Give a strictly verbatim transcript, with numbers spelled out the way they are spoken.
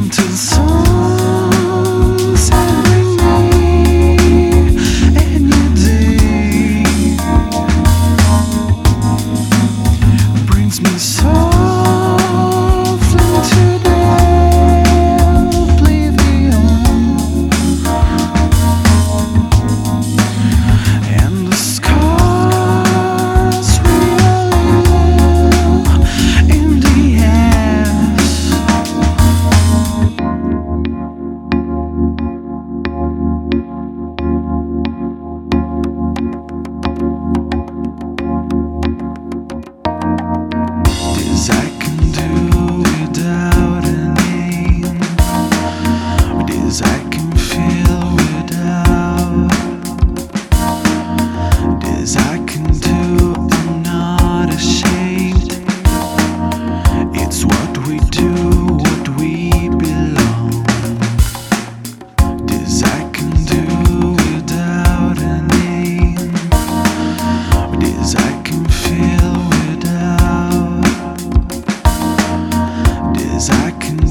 to the songs that bring me in your day. Brings me softly to the oblivion, and the scars will in the end. This I can do without a name. This I can feel without. This I can do, I'm not ashamed. It's what we do, what we belong. This I can do without a name. This I can feel without. This I can